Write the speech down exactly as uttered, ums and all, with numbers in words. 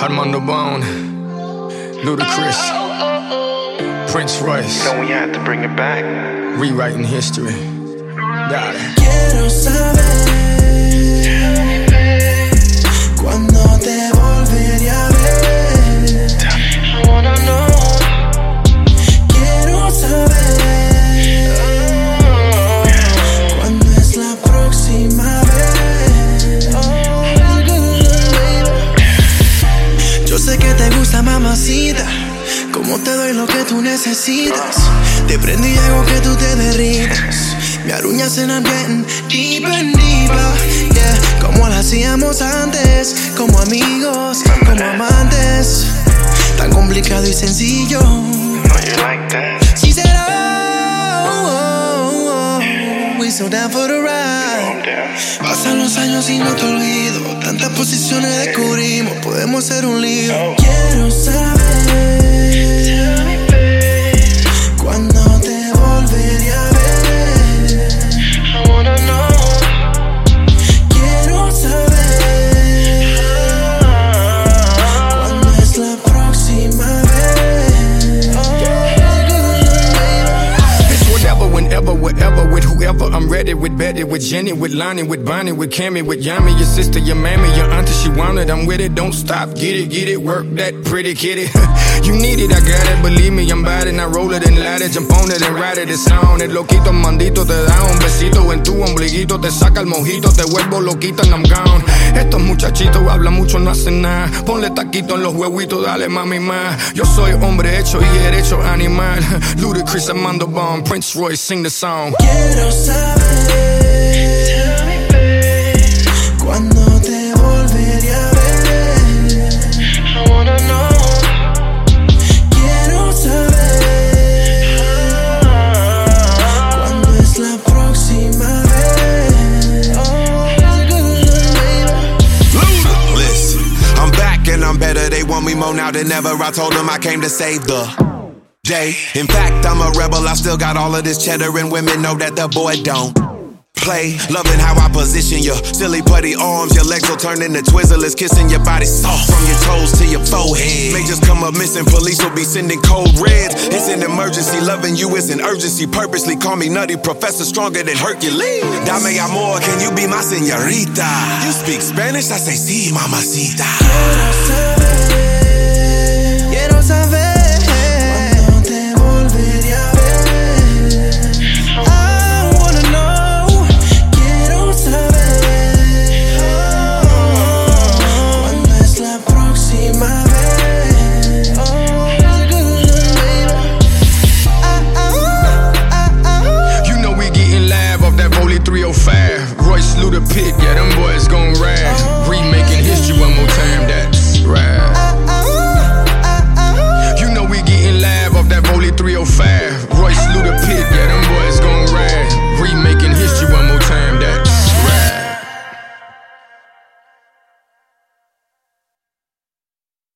Armando Bone, Ludacris, Prince Royce. Don't we have to bring it back? Rewriting history. Dale. Quiero saber cuándo te volveré a ver. I wanna know. Quiero saber cuándo es la próxima vez. Yo sé que te gusta, mamacita, como te doy lo que tú necesitas. Te prendo y hago que tú te derritas. Me aruñas en I'm getting deeper and deeper, yeah. Como lo hacíamos antes, como amigos, como amantes. Tan complicado y sencillo. No, you like that. She said, oh, oh, oh, we so down for the ride. Pasan los años y no te olvido. Tantas posiciones descubrimos, podemos ser un lío. Oh. Quiero saber cuándo te volveré a ver. I wanna know. Quiero saber cuándo es la próxima vez. It's whatever, whenever, wherever, with whoever. I'm ready with Betty, with Jenny, with Lonnie, with Bonnie, with Cammy, with Yami, your sister, your mammy, your auntie, she want it. I'm with it, don't stop, get it, get it, work that pretty kitty. You need it, I got it, believe me, I'm bad and I roll it and light it, jump on it and ride it, it's on it. Loquito, mandito, te da un besito en tu ombliguito, te saca el mojito, te vuelvo loquita and I'm gone. Estos muchachitos hablan mucho, no hacen nada. Ponle taquito en los huevitos, dale mami más. Yo soy hombre hecho y derecho animal. Ludacris, Armando Bone, Prince Royce, sing the song. Quiero saber cuándo te volveré a ver. I wanna know. Quiero saber cuándo es la próxima vez. Listen, I'm back and I'm better. They want me more now than ever. I told them I came to save the day. In fact, I'm a rebel. I still got all of this cheddar, and women know that the boy don't play. Loving how I position your silly putty arms. Your legs will turn into Twizzlers, kissing your body soft from your toes to your forehead. May just come up missing, police will be sending cold reds. It's an emergency, loving you is an urgency. Purposely call me nutty professor, stronger than Hercules. Dame amor, can you be my señorita? You speak Spanish, I say sí, mamacita. Quiero saber